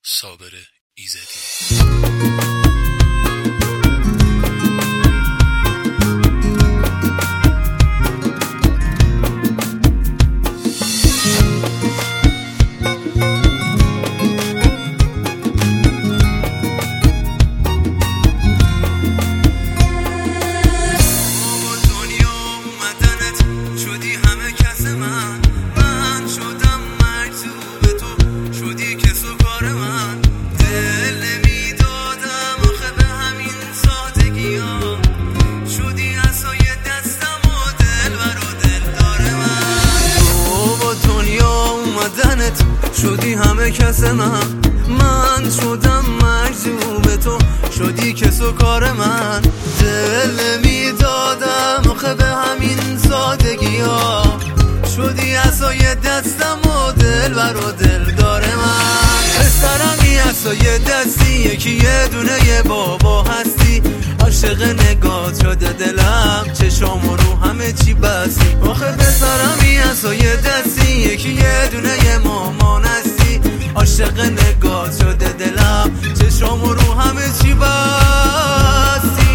صابر ایزدی. شدی همه کس من شدم مجذوب تو، شدی کس و کار من. دل میدادم آخه به همین سادگی ها، شدی عصای دستم و دلبر و دلدار من. پسرمی عصای دستی، یکی یه دونه یه بابا هستی. عاشق نگات شده دلم، چشام و رو همه چی بستی. آخه پسرمی عصای دستی، یکی یه دونه یه مامان هستی. عاشق نگات شده دلم، چشام و رو همه چی بستی.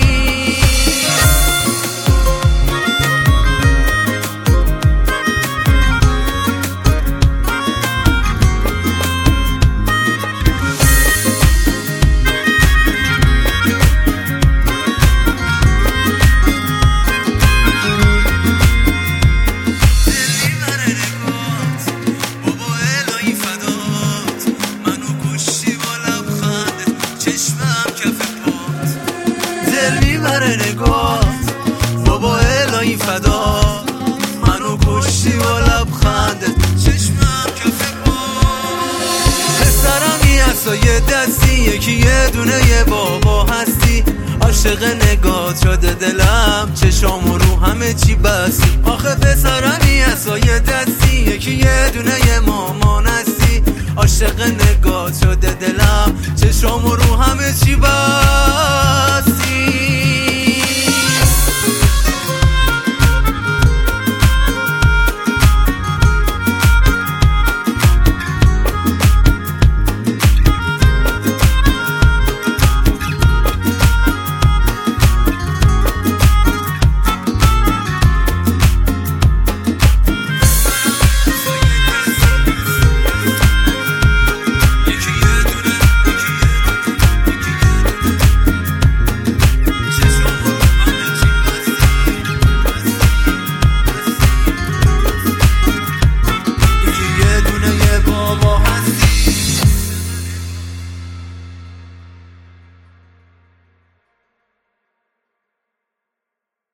نگات بابا الهی فدا، منو کشتی با لبخندت، چشمم کف پات. پسرمی عصای دستی، یکی یه دونه یه بابا هستی. عاشق نگات شده دلم، چشام و رو همه چی بستی. آخه پسرمی عصای دستی، یکی یه دونه یه مامان هستی. عاشق نگات شده دلم، چشام و رو همه چی بستی.